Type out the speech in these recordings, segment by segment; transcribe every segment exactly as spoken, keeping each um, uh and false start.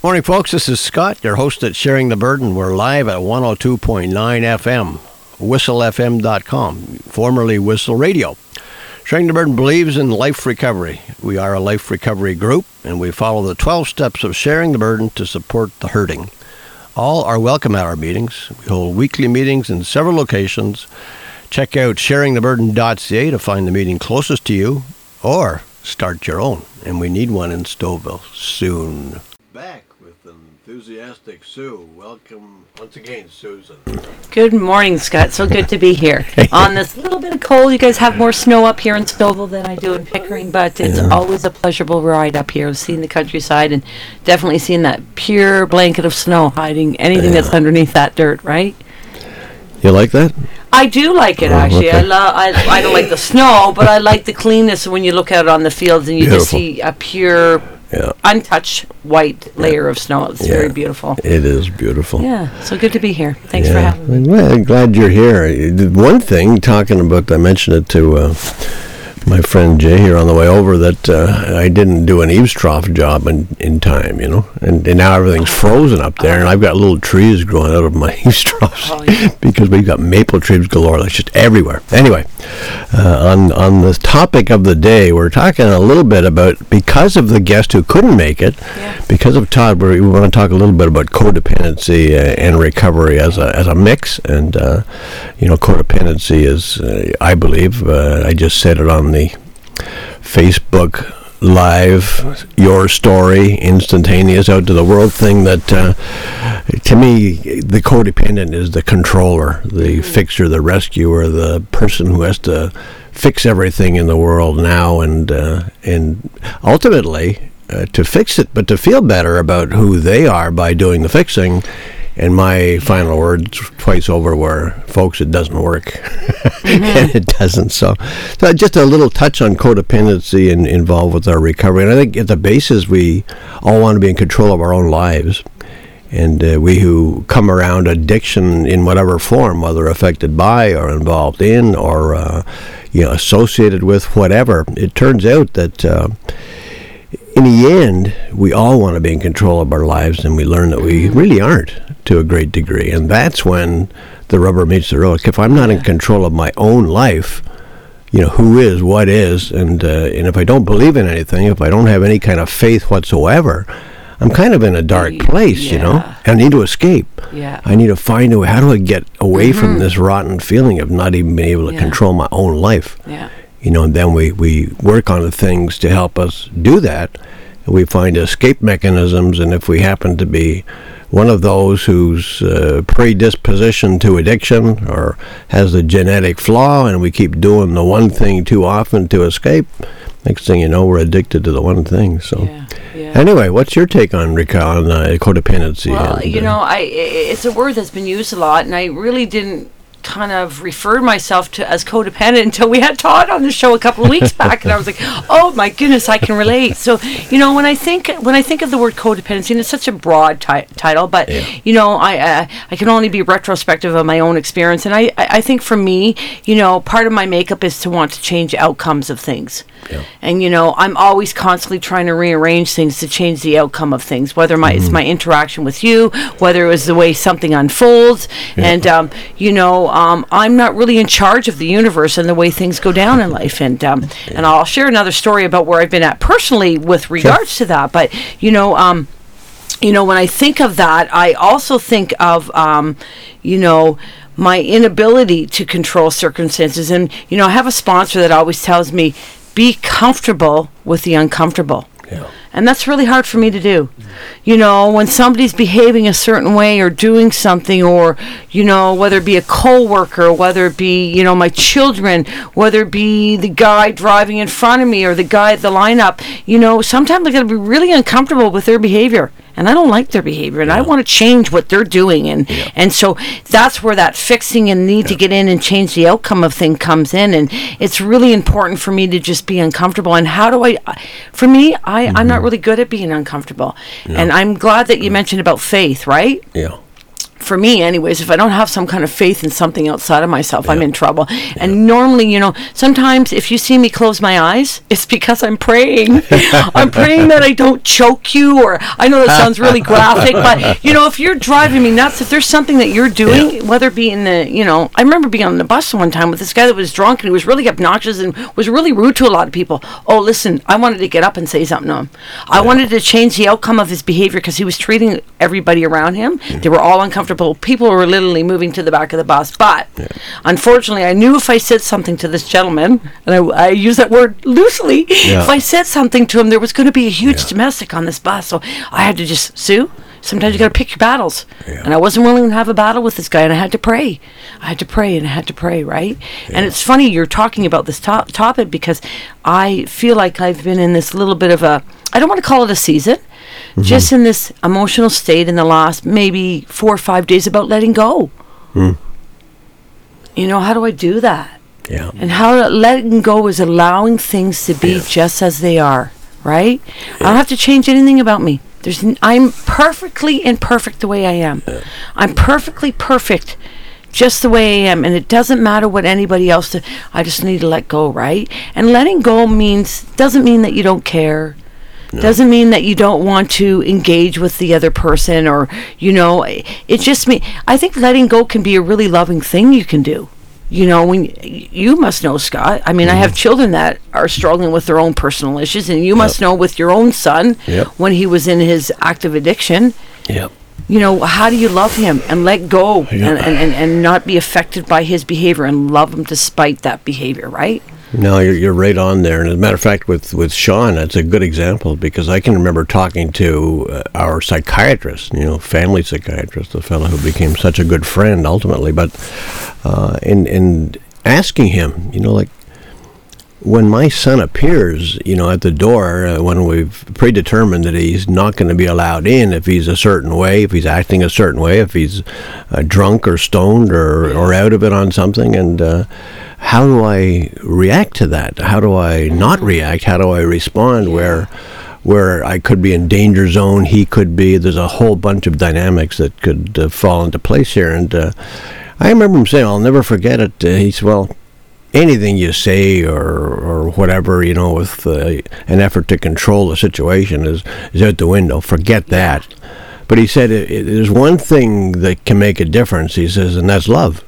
Morning, folks. This is Scott, your host at Sharing the Burden. We're live at one oh two point nine F M, whistle f m dot com, formerly Whistle Radio. Sharing the Burden believes in life recovery. We are a life recovery group, and we follow the twelve steps of sharing the burden to support the hurting. All are welcome at our meetings. We hold weekly meetings in several locations. Check out sharing the burden dot c a to find the meeting closest to you, or start your own. And we need one in Stouffville soon. Back with enthusiastic Sue. Welcome once again, Susan. Good morning, Scott. So good to be here. On this little bit of cold, you guys have more snow up here in Stouffville than I do in Pickering, but it's yeah. always a pleasurable ride up here, seeing the countryside and definitely seeing that pure blanket of snow hiding anything yeah. that's underneath that dirt, right? You like that? I do like it, oh, actually. Okay. I love. I, I don't like the snow, but I like the cleanness when you look out on the fields and you Beautiful. just see a pure, yeah. untouched white layer yeah. of snow. It's yeah. very beautiful. It is beautiful. Yeah, so good to be here. Thanks yeah. for having me. Well, I'm glad you're here. One thing, talking about, I mentioned it to uh, my friend Jay here on the way over, that uh, I didn't do an eavesdrop job in, in time, you know, and, and now everything's frozen up there, and I've got little trees growing out of my eavesdrops oh, yeah. because we've got maple trees galore. That's just everywhere. Anyway, uh, on on the topic of the day, we're talking a little bit about, because of the guest who couldn't make it, yeah. because of Todd, we want to talk a little bit about codependency uh, and recovery as a as a mix, and uh, you know, codependency is, uh, I believe, uh, I just said it on the Facebook Live, your story, instantaneous, out to the world thing, that uh, to me, the codependent is the controller, the fixer, the rescuer, the person who has to fix everything in the world now, and uh, and ultimately uh, to fix it, but to feel better about who they are by doing the fixing. And my final words twice over were, folks, it doesn't work. Mm-hmm. And it doesn't. So, so just a little touch on codependency and involved with our recovery. And I think at the basis, we all want to be in control of our own lives. And uh, we who come around addiction in whatever form, whether affected by or involved in or uh, you know, associated with whatever, it turns out that uh, in the end, we all want to be in control of our lives, and we learn that we really aren't to a great degree. And that's when the rubber meets the road. If I'm not in control of my own life, you know, who is, what is, and uh, and if I don't believe in anything, if I don't have any kind of faith whatsoever, I'm kind of in a dark place, yeah. you know. I need to escape. Yeah. I need to find a way. How do I get away mm-hmm. from this rotten feeling of not even being able to yeah. control my own life? Yeah. You know, and then we, we work on the things to help us do that. We find escape mechanisms, and if we happen to be one of those who's uh, predisposition to addiction or has a genetic flaw, and we keep doing the one thing too often to escape, next thing you know, we're addicted to the one thing. So, yeah, yeah. Anyway, what's your take on, on uh, codependency? Well, and, you uh, know, I it's a word that's been used a lot, and I really didn't kind of referred myself to as codependent until we had Todd on the show a couple of weeks back, and I was like, oh my goodness, I can relate. So, you know, when I think when I think of the word codependency, and it's such a broad ti- title, but yeah. you know, I uh, I can only be retrospective of my own experience, and I, I I think for me, you know, part of my makeup is to want to change outcomes of things. Yeah. And you know, I'm always constantly trying to rearrange things to change the outcome of things, whether my mm-hmm. it's my interaction with you, whether it was the way something unfolds, yeah. and um, you know, um, I'm not really in charge of the universe and the way things go down in life. And um, yeah. and I'll share another story about where I've been at personally with regards sure. to that. But you know, um, you know, when I think of that, I also think of um, you know, my inability to control circumstances. And you know, I have a sponsor that always tells me, be comfortable with the uncomfortable. Yeah. And that's really hard for me to do. Mm. You know, when somebody's behaving a certain way or doing something, or, you know, whether it be a coworker, whether it be, you know, my children, whether it be the guy driving in front of me or the guy at the lineup, you know, sometimes I got to be really uncomfortable with their behavior. And I don't like their behavior, and yeah. I want to change what they're doing. And yeah. and so that's where that fixing and need yeah. to get in and change the outcome of thing comes in. And it's really important for me to just be uncomfortable. And how do I, for me, I, mm-hmm. I'm not really good at being uncomfortable. Yeah. And I'm glad that you mentioned about faith, right? Yeah. for me anyways, if I don't have some kind of faith in something outside of myself, yeah. I'm in trouble. Yeah. And normally, you know, sometimes if you see me close my eyes, it's because I'm praying. I'm praying that I don't choke you, or I know that sounds really graphic, but, you know, if you're driving me nuts, if there's something that you're doing, yeah. whether it be in the, you know, I remember being on the bus one time with this guy that was drunk and he was really obnoxious and was really rude to a lot of people. Oh, listen, I wanted to get up and say something to him. I yeah. wanted to change the outcome of his behavior because he was treating everybody around him. Mm-hmm. They were all uncomfortable. People were literally moving to the back of the bus. But yeah. unfortunately, I knew if I said something to this gentleman, and I, I use that word loosely, yeah. if I said something to him, there was going to be a huge yeah. domestic on this bus. So I had to just, Sue, sometimes you got to pick your battles. Yeah. And I wasn't willing to have a battle with this guy, and I had to pray. I had to pray, and I had to pray, right? Yeah. And it's funny you're talking about this to- topic because I feel like I've been in this little bit of a, I don't want to call it a season, mm-hmm. just in this emotional state in the last maybe four or five days about letting go. Mm. You know, how do I do that? Yeah. And how letting go is allowing things to be yeah. just as they are, right? Yeah. I don't have to change anything about me. There's, n- I'm perfectly imperfect the way I am. Yeah. I'm perfectly perfect just the way I am, and it doesn't matter what anybody else does. I just need to let go, right? And letting go means doesn't mean that you don't care. No. Doesn't mean that you don't want to engage with the other person, or, you know, it just mean I think letting go can be a really loving thing you can do. You know, when you must know, Scott. I mean, mm-hmm. I have children that are struggling with their own personal issues, and you yep. must know with your own son yep. when he was in his active addiction. Yep. You know, how do you love him and let go yep. and, and, and, and not be affected by his behavior and love him despite that behavior, right? No, you're, you're right on there. And as a matter of fact, with, with Sean, that's a good example because I can remember talking to uh, our psychiatrist, you know, family psychiatrist, the fellow who became such a good friend ultimately, but uh, in, in asking him, you know, like, when my son appears, you know, at the door, uh, when we've predetermined that he's not going to be allowed in if he's a certain way, if he's acting a certain way, if he's uh, drunk or stoned or, or out of it on something, and uh, how do I react to that? How do I not react? How do I respond where where I could be in danger zone, he could be? There's a whole bunch of dynamics that could uh, fall into place here. And uh, I remember him saying, I'll never forget it, uh, he said, well, anything you say or or whatever, you know, with uh, an effort to control the situation is, is out the window. Forget that. But he said, it, it, there's one thing that can make a difference, he says, and that's love.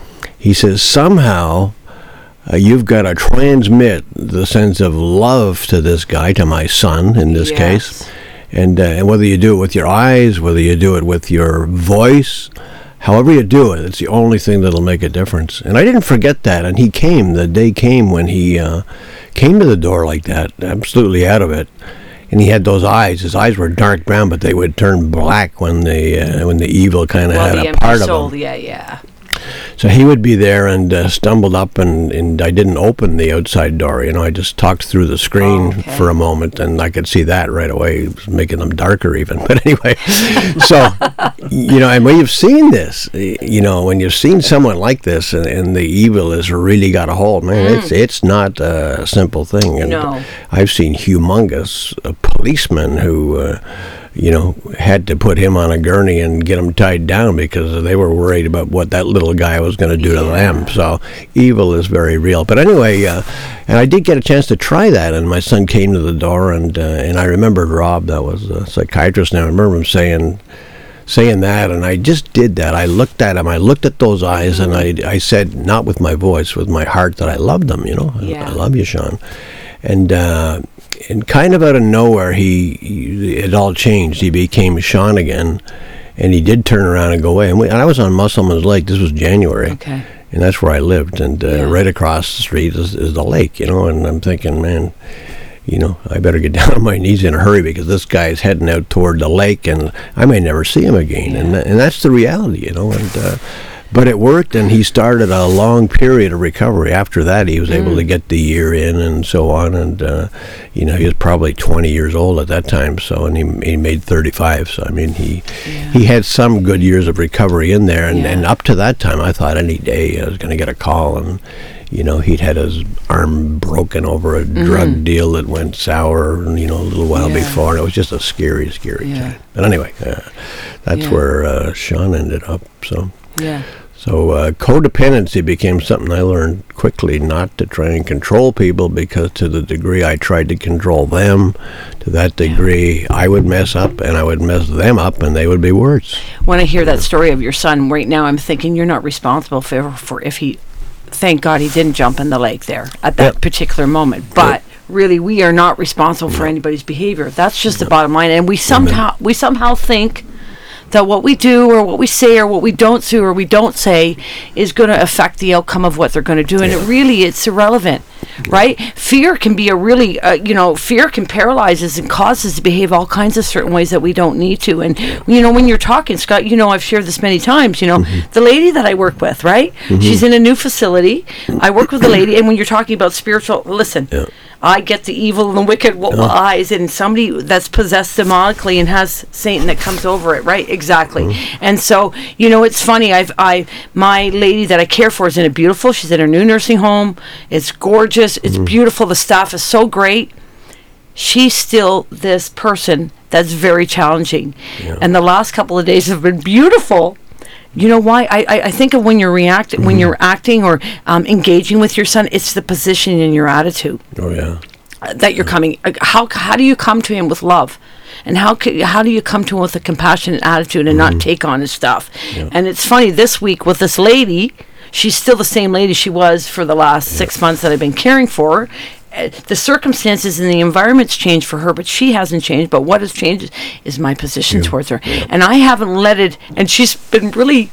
He says, somehow uh, you've got to transmit the sense of love to this guy, to my son in this yes. case. And, uh, and whether you do it with your eyes, whether you do it with your voice, however you do it, it's the only thing that'll make a difference. And I didn't forget that. And he came, the day came when he uh, came to the door like that, absolutely out of it. And he had those eyes. His eyes were dark brown, but they would turn black when the uh, when the evil kind of well, had a part soul, of him. Yeah, yeah. So he would be there and uh, stumbled up, and, and I didn't open the outside door. You know, I just talked through the screen oh, okay. for a moment, and I could see that right away. It was making them darker even. But anyway, so, you know, and when you've seen this, you know, when you've seen someone like this and, and the evil has really got a hold, man, mm. it's it's not a simple thing. And no. I've seen humongous uh, policemen who... Uh, you know, had to put him on a gurney and get him tied down because they were worried about what that little guy was going to do yeah. to them. So evil is very real. But anyway, uh, and I did get a chance to try that, and my son came to the door, and uh, and I remembered Rob, that was a psychiatrist now, I remember him saying saying that, and I just did that. I looked at him, I looked at those eyes, and I, I said, not with my voice, with my heart, that I loved him, you know. Yeah. I, I love you, Sean. And, uh, and kind of out of nowhere, he, he it all changed. He became Sean again, and he did turn around and go away. And, we, and I was on Musselman's Lake. This was January, okay. and that's where I lived. And uh, yeah. right across the street is, is the lake, you know. And I'm thinking, man, you know, I better get down on my knees in a hurry because this guy's heading out toward the lake, and I may never see him again. Yeah. And and that's the reality, you know. And uh, but it worked, and he started a long period of recovery. After that, he was mm. able to get the year in and so on. And, uh, you know, he was probably twenty years old at that time, so, and he he made thirty-five. So, I mean, he yeah. he had some good years of recovery in there. And, yeah. and up to that time, I thought any day I was going to get a call and, you know, he'd had his arm broken over a Mm-hmm. drug deal that went sour, you know, a little while Yeah. before, and it was just a scary, scary Yeah. time. But anyway, uh, that's Yeah. where uh, Sean ended up. So, Yeah. so uh, codependency became something I learned quickly not to try and control people, because to the degree I tried to control them, to that degree I would mess up and I would mess them up, and they would be worse. When I hear that story of your son right now, I'm thinking you're not responsible for, for if he, thank God he didn't jump in the lake there at that Yep. particular moment. But really, we are not responsible for anybody's behavior. That's just the bottom line. And we somehow, we somehow think that what we do or what we say or what we don't do or we don't say is going to affect the outcome of what they're going to do. And it really, it's irrelevant, right? Fear can be a really, uh, you know, fear can paralyze us and cause us to behave all kinds of certain ways that we don't need to. And, you know, when you're talking, Scott, you know, I've shared this many times, you know, Mm-hmm. the lady that I work with, right? She's in a new facility. I work with a lady, and when you're talking about spiritual, listen, Yeah. I get the evil and the wicked w- eyes, and somebody that's possessed demonically and has Satan that comes over it, right? Exactly. And so, you know, it's funny. I've, I, my lady that I care for is in a beautiful. She's in her new nursing home. It's gorgeous. It's beautiful. The staff is so great. She's still this person that's very challenging, and the last couple of days have been beautiful. You know why? I, I, I think of when you're reacting, when you're acting or um, engaging with your son, it's the position in your attitude Oh, yeah. uh, that you're coming. uh, How how do you come to him with love, and how ca- how do you come to him with a compassionate attitude and not take on his stuff? And it's funny, this week with this lady, she's still the same lady she was for the last six months that I've been caring for her. Uh, the circumstances and the environment's changed for her, but she hasn't changed. But what has changed is, is my position towards her, and I haven't let it. And she's been really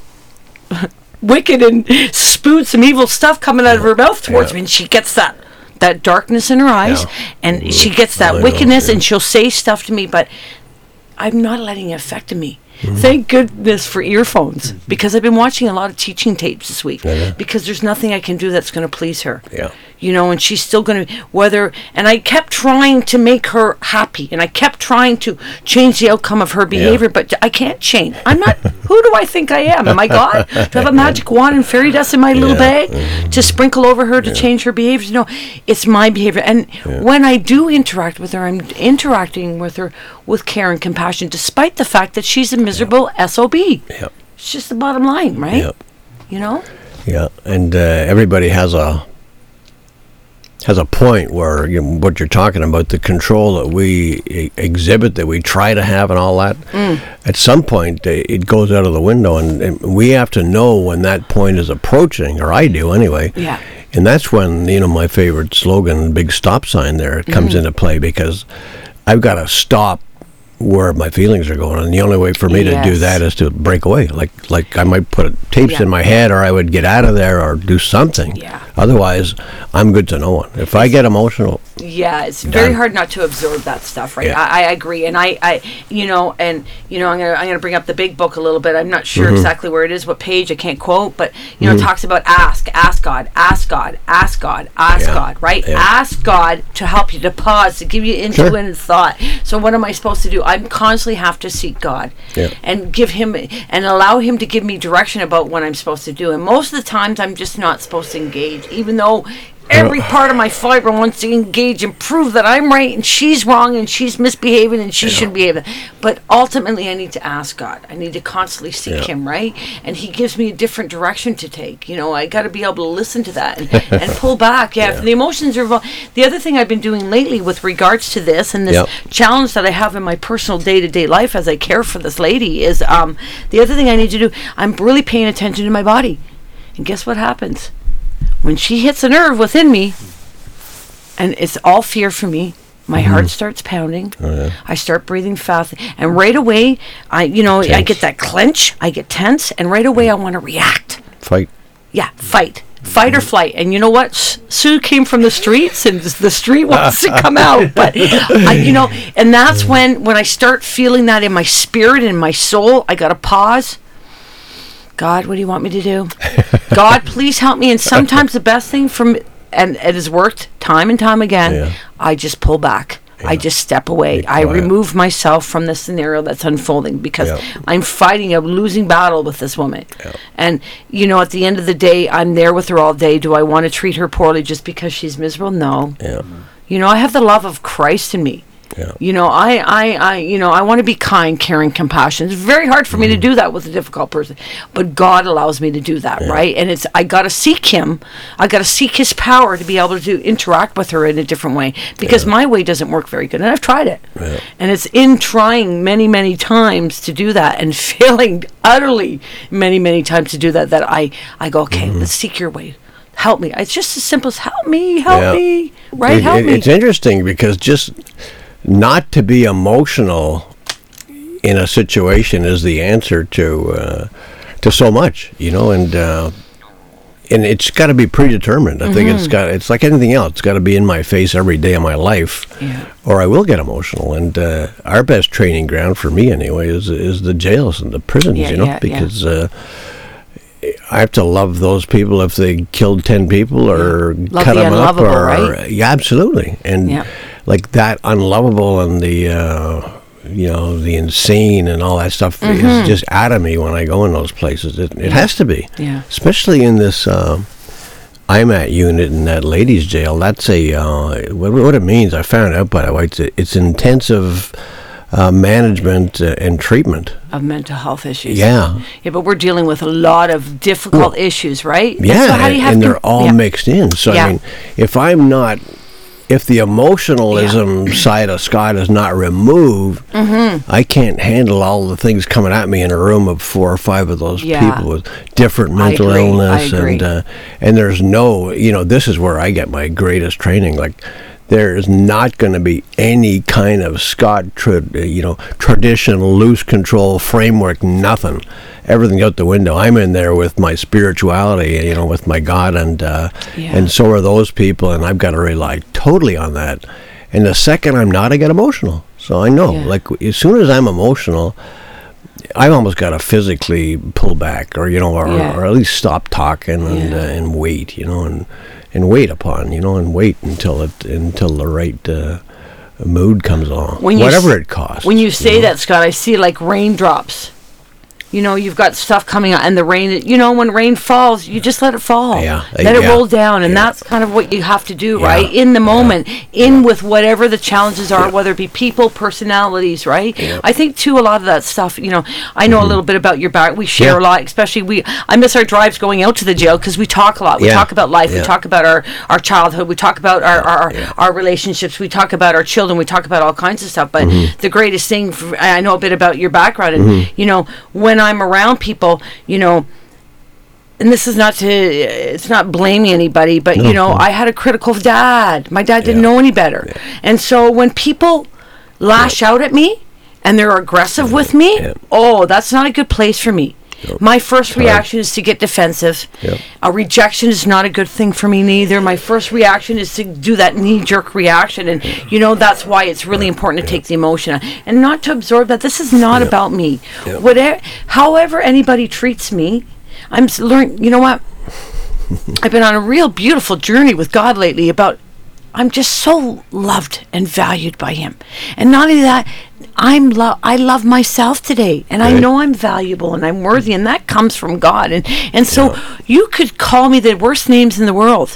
wicked and spewed some evil stuff coming out of her mouth towards Yeah. me, and she gets that that darkness in her eyes, Yeah. and she gets that I know, wickedness, yeah. and she'll say stuff to me, but I'm not letting it affect me. Thank goodness for earphones, because I've been watching a lot of teaching tapes this week, Yeah. because there's nothing I can do that's going to please her. Yeah. You know, and she's still going to, whether, and I kept trying to make her happy, and I kept trying to change the outcome of her behavior, but I can't change. I'm not, who do I think I am? Am I God? Do I have a magic wand and fairy dust in my little Yeah. bag to sprinkle over her to change her behavior? No, it's my behavior. And when I do interact with her, I'm interacting with her with care and compassion, despite the fact that she's a miserable S O B. Yep. It's just the bottom line, right? Yep. You know? Yeah, and uh, everybody has a has a point where, you know, what you're talking about, the control that we e- exhibit, that we try to have, and all that. At some point, uh, it goes out of the window, and, and we have to know when that point is approaching, or I do anyway. Yeah. And that's when, you know, my favorite slogan, big stop sign there, it comes into play, because I've got to stop where my feelings are going, and the only way for me to do Yes. that is to break away. Like like I might put tapes Yeah. in my head, or I would get out of there, or do something. Yeah. Otherwise, I'm good to no one. If I get emotional, Yeah, it's very Done. hard not to absorb that stuff, right? Yeah. I, I agree, and I, I, you know, and you know, I'm gonna, I'm gonna bring up the big book a little bit. I'm not sure Mm-hmm. exactly where it is, what page, I can't quote, but you know, it talks about ask, ask God, ask God, ask God, ask Yeah. God, right? Yeah. Ask God to help you, to pause, to give you intuitive thought. So what am I supposed to do? I'm constantly have to seek God, Yeah. and give Him and allow Him to give me direction about what I'm supposed to do. And most of the times, I'm just not supposed to engage, even though every part of my fiber wants to engage and prove that I'm right and she's wrong and she's misbehaving and she shouldn't behave. But ultimately, I need to ask God. I need to constantly seek Yeah. Him, right? And He gives me a different direction to take. You know, I got to be able to listen to that and, and pull back. Yeah, if the emotions are involved. The other thing I've been doing lately with regards to this and this Yep. challenge that I have in my personal day-to-day life as I care for this lady is um, the other thing I need to do. I'm really paying attention to my body. And guess what happens? When she hits a nerve within me, and it's all fear for me, my heart starts pounding. I start breathing fast, and right away, I you know I Tense. get that clench, I get tense, and right away I want to react. fight. Yeah, fight, fight or flight. And you know what? S- Sue came from the streets, and the street wants to come out. But I, you know, and that's when when I start feeling that in my spirit and my soul, I gotta pause. God, what do you want me to do? God, please help me. And sometimes the best thing from, and it has worked time and time again, Yeah. I just pull back. I just step away. I remove myself from the scenario that's unfolding because Yeah. I'm fighting a losing battle with this woman. Yeah. And, you know, at the end of the day, I'm there with her all day. Do I want to treat her poorly just because she's miserable? No. Yeah. You know, I have the love of Christ in me. Yeah. You know, I, I, I, you know, I want to be kind, caring, compassionate. It's very hard for me to do that with a difficult person, but God allows me to do that, right? And it's, I got to seek Him. I got to seek His power to be able to interact with her in a different way because my way doesn't work very good, and I've tried it. Yeah. And it's in trying many, many times to do that and failing utterly many, many times to do that that I, I go, okay, let's seek Your way. Help me. It's just as simple as help me, help Yeah. me, right? It- help it- me. It's interesting because just not to be emotional in a situation is the answer to uh, to so much, you know, and uh, and it's got to be predetermined. I think it's got it's like anything else. It's got to be in my face every day of my life, Yeah. or I will get emotional. And uh, our best training ground for me, anyway, is is the jails and the prisons. Yeah, you know, yeah, yeah. because. Uh, I have to love those people if they killed ten people or Love cut the them up, unlovable, or right? yeah, absolutely. And Yeah. like that unlovable and the uh, you know the insane and all that stuff is just out of me when I go in those places. It, it has to be, Yeah. especially in this uh, I M A T unit in that ladies' jail. That's a uh, what, what it means. I found out by the way. It's, it's intensive uh, management uh, and treatment. Of mental health issues. Yeah. Yeah, but we're dealing with a lot of difficult issues, right? And Yeah, so how do you and, have and to- they're all yeah. mixed in. So Yeah. I mean, if I'm not, if the emotionalism side of Scott is not removed, Mm-hmm. I can't handle all the things coming at me in a room of four or five of those Yeah. people with different I mental agree, I illness, agree. and uh, and there's no, you know, this is where I get my greatest training. Like, there is not going to be any kind of Scott, tra- you know, traditional loose control framework. Nothing, everything out the window. I'm in there with my spirituality, you know, with my God, and uh, Yeah. and so are those people, and I've got to rely totally on that. And the second I'm not, I get emotional. So I know, Yeah. like, as soon as I'm emotional, I've almost got to physically pull back, or you know, or, Yeah. or at least stop talking and Yeah. uh, and wait, you know, and and wait upon, you know, and wait until it until the right uh, mood comes along, When you whatever s- it costs. When you say that, Scott, I see like raindrops. You know, you've got stuff coming out, and the rain, you know, when rain falls, you just let it fall. Yeah, uh, Let it yeah, roll down, and yeah. that's kind of what you have to do, Yeah, right? In the yeah, moment, in with whatever the challenges are, Yeah. whether it be people, personalities, right? Yeah. Mm-hmm. I think, too, a lot of that stuff, you know, I know a little bit about your back. We share Yeah. a lot, especially we, I miss our drives going out to the jail because we talk a lot. We Yeah, talk about life. We yeah. talk about our, our childhood. We talk about our, our, yeah. our relationships. We talk about our children. We talk about all kinds of stuff. But Mm-hmm. the greatest thing, for, I know a bit about your background, and you know, when I'm around people, you know, and this is not to, it's not blaming anybody, but you know, no. I had a critical dad. My dad didn't Yeah. know any better, and so when people lash out at me and they're aggressive with me, Yeah. oh, that's not a good place for me. My first hard. reaction is to get defensive. Yep. A rejection is not a good thing for me neither. My first reaction is to do that knee-jerk reaction, and you know that's why it's really important to take the emotion and not to absorb that. This is not about me. Yep. Whatever, however anybody treats me, I'm s- learn. You know what? I've been on a real beautiful journey with God lately about. I'm just so loved and valued by Him, and not only that, I'm lo- I love myself today, and I Right. know I'm valuable and I'm worthy, and that comes from God. And and so you could call me the worst names in the world,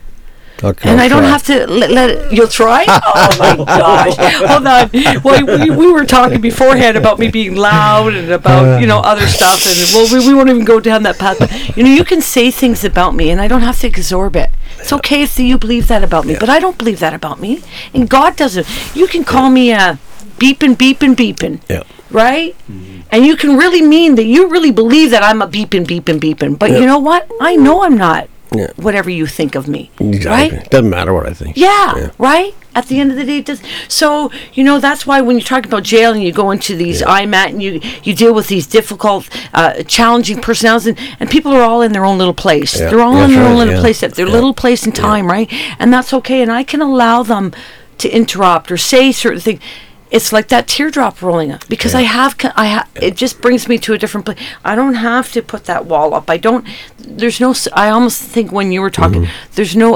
Okay, and I'll I don't try. have to let, let it. You'll try? Oh my gosh! Hold on. Well, we, we were talking beforehand about me being loud and about you know other stuff, and well, we, we won't even go down that path. But you know, you can say things about me, and I don't have to absorb it. It's okay if you believe that about me, but I don't believe that about me, and God doesn't. You can call me a beeping, beeping, beeping. Yeah. Right? And you can really mean that you really believe that I'm a beeping, beeping, beeping. But Yeah. you know what? I know I'm not. Yeah. Whatever you think of me. Exactly. Right? Doesn't matter what I think. Yeah, Yeah. right? At the end of the day, it does. So, you know, that's why when you talk about jail and you go into these Yeah. I M A T and you, you deal with these difficult, uh, challenging personalities, and, and people are all in their own little place. Yeah. They're all That's in their own right, little yeah. place, at their Yeah. little place in time, right? And that's okay. And I can allow them to interrupt or say certain things. It's like that teardrop rolling up because Yeah. I have, co- I ha- it just brings me to a different place. I don't have to put that wall up. I don't, there's no, s- I almost think when you were talking, Mm-hmm. there's no uh,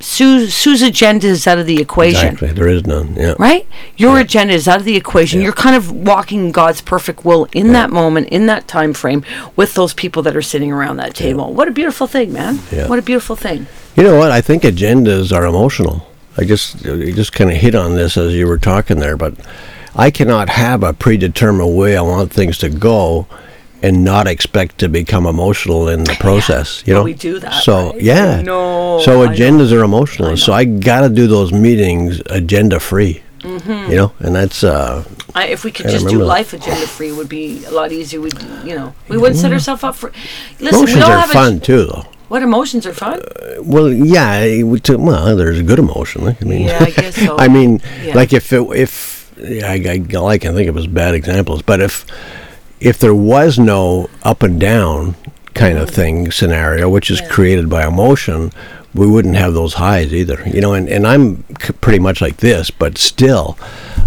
Sue, Sue's agenda is out of the equation. Exactly. There is none. Yeah. Right? Your Yeah. agenda is out of the equation. Yeah. You're kind of walking God's perfect will in that moment, in that time frame, with those people that are sitting around that table. What a beautiful thing, man. Yeah. What a beautiful thing. You know what? I think agendas are emotional. I just you just kind of hit on this as you were talking there, but I cannot have a predetermined way I want things to go and not expect to become emotional in the process. You Well, know, we do that, So right? yeah, I know, so I know. agendas are emotional. So I got to do those meetings agenda free. Mm-hmm. You know, and that's uh, I, if we could I just do remember that. life agenda free, would be a lot easier. We'd, you know, we wouldn't set ourselves up for. Listen, emotions we all are have fun A, too, though. what emotions are fun? Well, yeah, it would t- well, there's a good emotion. I mean, Yeah, I guess so. I mean, Yeah. like if it, if yeah, I, I, all I can think of is bad examples, but if if there was no up and down kind of thing scenario, which is Yeah. created by emotion, we wouldn't have those highs either. You know, and, and I'm c- pretty much like this, but still.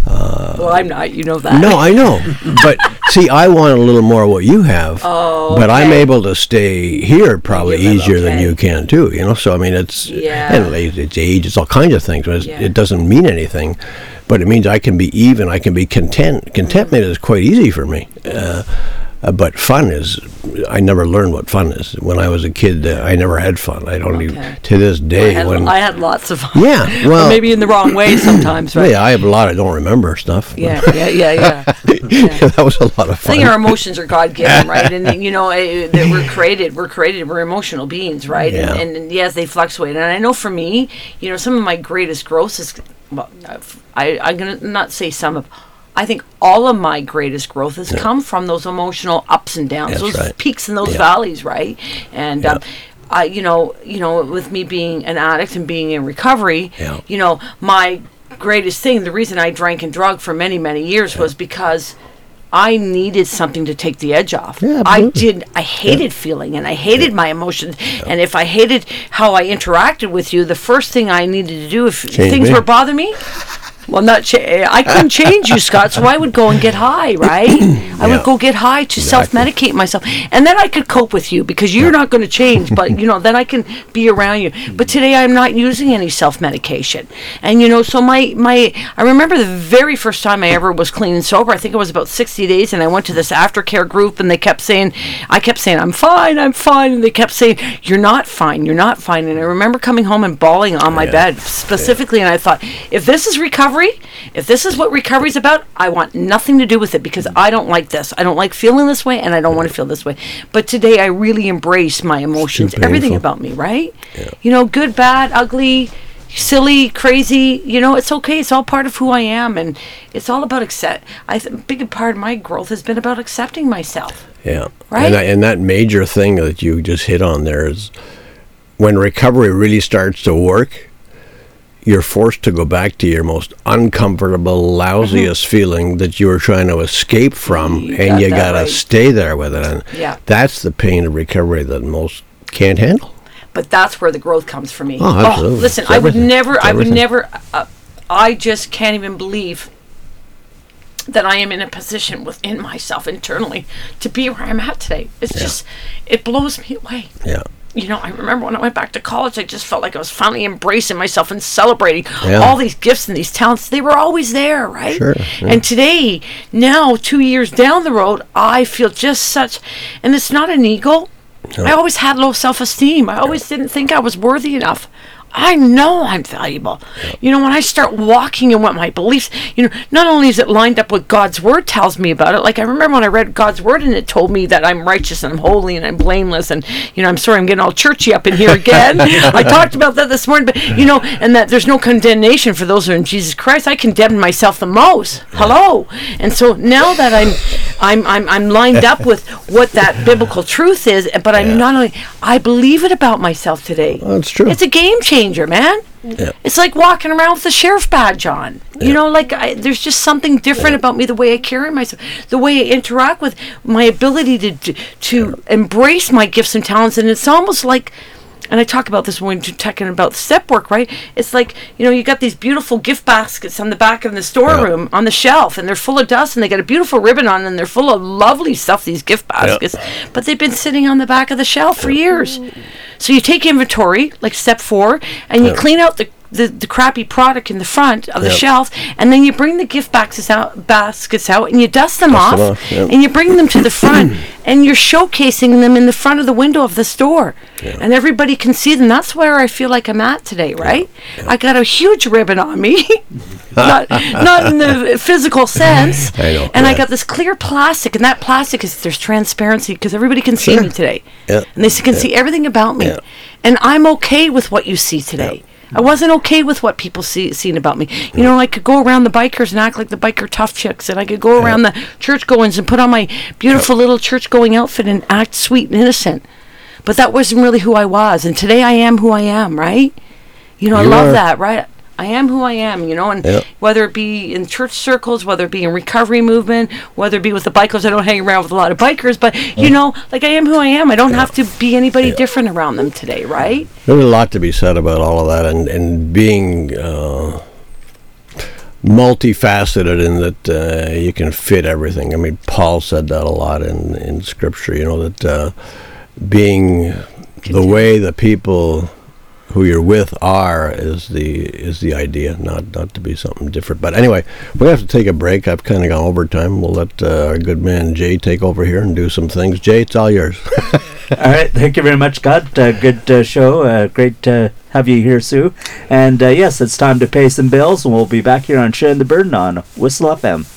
Well, I'm not. You know that. No, I know, but see, I want a little more of what you have. Oh, But I'm okay. able to stay here probably You live easier than okay. you can too. You know, so I mean, it's Yeah. and it's it's age, it's all kinds of things. But it's, Yeah. it doesn't mean anything. But it means I can be even. I can be content. Contentment is quite easy for me. Uh, uh, but fun is, I never learned what fun is. When I was a kid, uh, I never had fun. I don't even Okay. to this I day. had, when I had lots of. yeah, Or well, maybe in the wrong way sometimes, right? yeah, I have a lot. I don't remember stuff. Yeah, yeah, yeah, yeah. Yeah, that was a lot of I fun. think our emotions are God given, right? And you know eh, that we're created. We're created. We're emotional beings, right? Yeah. And, and yes, they fluctuate. And I know for me, you know, some of my greatest growth is. Well, I I'm gonna not say some of. I think all of my greatest growth has come from those emotional ups and downs, That's those right. peaks and those Yeah. valleys, right? And um, I, you know, you know, with me being an addict and being in recovery, Yeah. you know, my greatest thing, the reason I drank and drug for many, many years was because I needed something to take the edge off. Yeah, I absolutely. did. I hated feeling, and I hated my emotions. And if I hated how I interacted with you, the first thing I needed to do if Change things me. were bothering me, well, not cha- I couldn't change you, Scott. So I would go and get high, right? I Yeah. would go get high to Exactly. self-medicate myself, and then I could cope with you because you're not going to change. But you know, then I can be around you. But today I'm not using any self-medication, and you know, so my my I remember the very first time I ever was clean and sober. I think it was about sixty days, and I went to this aftercare group, and they kept saying, I kept saying, I'm fine, I'm fine, and they kept saying, you're not fine, you're not fine. And I remember coming home and bawling on my Yeah. bed specifically, and I thought, if this is recovery, if this is what recovery is about, I want nothing to do with it because I don't like this. I don't like feeling this way, and I don't want to feel this way. But today I really embrace my emotions, too everything painful. about me, right? You know, good, bad, ugly, silly, crazy, you know, it's okay. It's all part of who I am, and it's all about accept. I think a big part of my growth has been about accepting myself. Yeah. Right? And, that, and that major thing that you just hit on there is when recovery really starts to work, you're forced to go back to your most uncomfortable, lousiest feeling that you were trying to escape from, You and got you that got to right. stay there with it. And Yeah. that's the pain of recovery that most can't handle. But that's where the growth comes for me. Oh, absolutely. listen, It's I would everything. never, It's I would everything. never, uh, I just can't even believe that I am in a position within myself internally to be where I'm at today. It's just, it blows me away. Yeah. You know, I remember when I went back to college, I just felt like I was finally embracing myself and celebrating Yeah. all these gifts and these talents. They were always there, right? Sure, yeah. And today, now, two years down the road, I feel just such, and it's not an ego. I always had low self-esteem. I always didn't think I was worthy enough. I know I'm valuable. You know, when I start walking in what my beliefs, you know, not only is it lined up with God's word tells me about it, like I remember when I read God's word and it told me that I'm righteous and I'm holy and I'm blameless and, you know, I'm sorry I'm getting all churchy up in here again. I talked about that this morning, but, you know, and that there's no condemnation for those who are in Jesus Christ. I condemned myself the most. Hello. And so now that I'm, I'm, I'm, I'm lined up with what that biblical truth is, but I'm Yeah. not only, I believe it about myself today. Well, it's true. It's a game changer, man. Yeah. It's like walking around with a sheriff badge on. You know, like I, there's just something different about me, the way I carry myself, the way I interact with my ability to to, to embrace my gifts and talents, and it's almost like and I talk about this when we're talking about step work, right? It's like, you know, you got these beautiful gift baskets on the back of the storeroom Yeah. on the shelf, and they're full of dust, and they got a beautiful ribbon on, and they're full of lovely stuff, these gift baskets, but they've been sitting on the back of the shelf for years. So you take inventory, like step four, and you Yeah. clean out the The, the crappy product in the front of the Yep. shelf, and then you bring the gift baskets out, baskets out, and you dust them Dust off, them off, yep. and you bring them to the front, and you're showcasing them in the front of the window of the store, Yeah. and everybody can see them. That's where I feel like I'm at today, right? I got a huge ribbon on me, not not in the physical sense, I know, and I yeah. got this clear plastic, and that plastic is there's transparency because everybody can see Sure. me today, Yeah. and they can see everything about me, Yeah. and I'm okay with what you see today. I wasn't okay with what people see seen about me. You know, I could go around the bikers and act like the biker tough chicks, and I could go around the church goings and put on my beautiful little church going outfit and act sweet and innocent. But that wasn't really who I was. And today I am who I am, right? You know, I You love are. that, right? I am who I am, you know, and Yep. whether it be in church circles, whether it be in recovery movement, whether it be with the bikers, I don't hang around with a lot of bikers, but you know, like I am who I am. I don't have to be anybody different around them today, right? There's a lot to be said about all of that, and and being uh, multifaceted in that uh, you can fit everything. I mean, Paul said that a lot in in Scripture. You know that uh, being the way the people who you're with are is the is the idea, not not to be something different. But anyway, we have to take a break. I've kind of gone over time. We'll let uh, our good man Jay take over here and do some things. Jay, it's all yours. All right, thank you very much, Scott. Uh, good uh, show. Uh, great to have you here, Sue. And uh, yes, it's time to pay some bills, and we'll be back here on Sharing the Burden on Whistle F M.